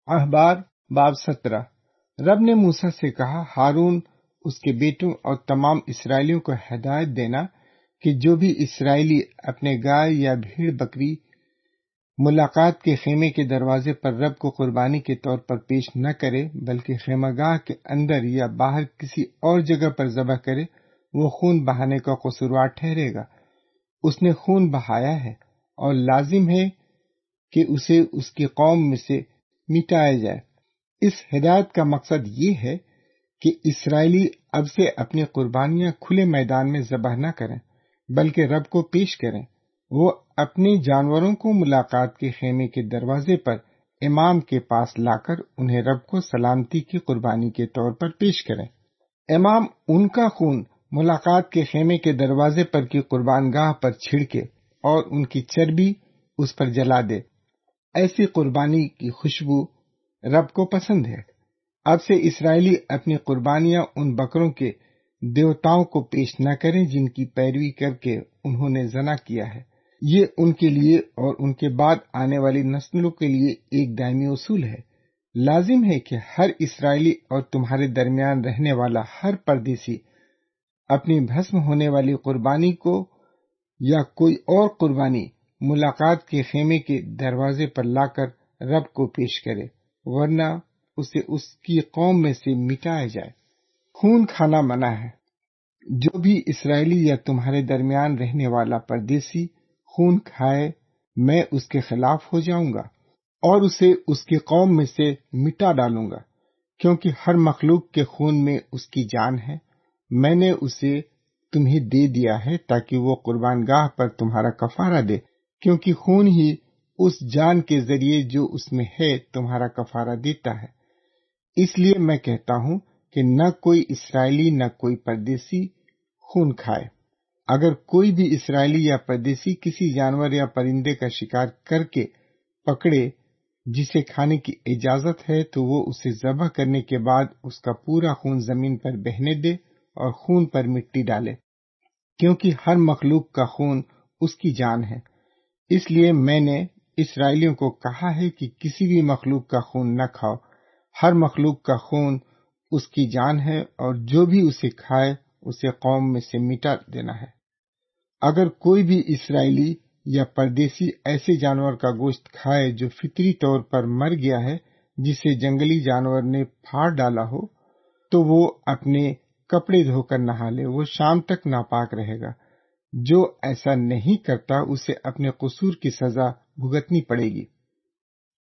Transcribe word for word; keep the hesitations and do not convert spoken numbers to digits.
احبار باب سترہ۔ رب نے موسیٰ سے کہا، ہارون، اس کے بیٹوں اور تمام اسرائیلیوں کو ہدایت دینا کہ جو بھی اسرائیلی اپنے گائے یا بھیڑ بکری ملاقات کے خیمے کے دروازے پر رب کو قربانی کے طور پر پیش نہ کرے بلکہ خیمہ گاہ کے اندر یا باہر کسی اور جگہ پر ذبح کرے، وہ خون بہانے کا قصوروار ٹھہرے گا۔ اس نے خون بہایا ہے اور لازم ہے کہ اسے اس کی قوم میں سے مٹایا جائے۔ اس ہدایت کا مقصد یہ ہے کہ اسرائیلی اب سے اپنی قربانیاں کھلے میدان میں ذبح نہ کریں بلکہ رب کو پیش کریں۔ وہ اپنے جانوروں کو ملاقات کے خیمے کے دروازے پر امام کے پاس لا کر انہیں رب کو سلامتی کی قربانی کے طور پر پیش کریں۔ امام ان کا خون ملاقات کے خیمے کے دروازے پر کی قربان گاہ پر چھڑکے اور ان کی چربی اس پر جلا دے۔ ایسی قربانی کی خوشبو رب کو پسند ہے۔ اب سے اسرائیلی اپنی قربانیاں ان بکروں کے دیوتاؤں کو پیش نہ کریں جن کی پیروی کر کے انہوں نے زنا کیا ہے۔ یہ ان کے لیے اور ان کے بعد آنے والی نسلوں کے لیے ایک دائمی اصول ہے۔ لازم ہے کہ ہر اسرائیلی اور تمہارے درمیان رہنے والا ہر پردیسی اپنی بھسم ہونے والی قربانی کو یا کوئی اور قربانی ملاقات کے خیمے کے دروازے پر لا کر رب کو پیش کرے، ورنہ اسے اس کی قوم میں سے مٹایا جائے۔ خون کھانا منع ہے۔ جو بھی اسرائیلی یا تمہارے درمیان رہنے والا پردیسی خون کھائے، میں اس کے خلاف ہو جاؤں گا اور اسے اس کی قوم میں سے مٹا ڈالوں گا، کیونکہ ہر مخلوق کے خون میں اس کی جان ہے۔ میں نے اسے تمہیں دے دیا ہے تاکہ وہ قربان گاہ پر تمہارا کفارہ دے، کیونکہ خون ہی اس جان کے ذریعے جو اس میں ہے تمہارا کفارہ دیتا ہے۔ اس لیے میں کہتا ہوں کہ نہ کوئی اسرائیلی نہ کوئی پردیسی خون کھائے۔ اگر کوئی بھی اسرائیلی یا پردیسی کسی جانور یا پرندے کا شکار کر کے پکڑے جسے کھانے کی اجازت ہے تو وہ اسے ذبح کرنے کے بعد اس کا پورا خون زمین پر بہنے دے اور خون پر مٹی ڈالے، کیونکہ ہر مخلوق کا خون اس کی جان ہے۔ اس لیے میں نے اسرائیلیوں کو کہا ہے کہ کسی بھی مخلوق کا خون نہ کھاؤ۔ ہر مخلوق کا خون اس کی جان ہے اور جو بھی اسے کھائے اسے قوم میں سے مٹا دینا ہے۔ اگر کوئی بھی اسرائیلی یا پردیسی ایسے جانور کا گوشت کھائے جو فطری طور پر مر گیا ہے، جسے جنگلی جانور نے پھاڑ ڈالا ہو، تو وہ اپنے کپڑے دھو کر نہا لے، وہ شام تک ناپاک رہے گا۔ جو ایسا نہیں کرتا اسے اپنے قصور کی سزا بھگتنی پڑے گی۔